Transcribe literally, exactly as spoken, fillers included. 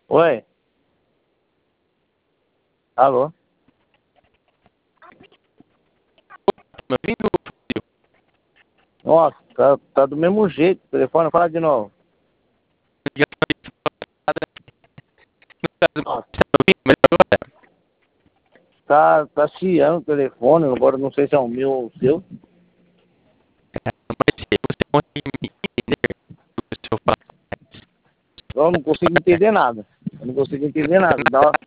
Oi? Alô? Meu amigo, Nossa, tá, tá do mesmo jeito o telefone, fala de novo. Nossa, tá, tá chiando o telefone, agora não sei se é o meu ou o seu. Eu não consigo entender nada. Eu não consigo entender nada. Dá,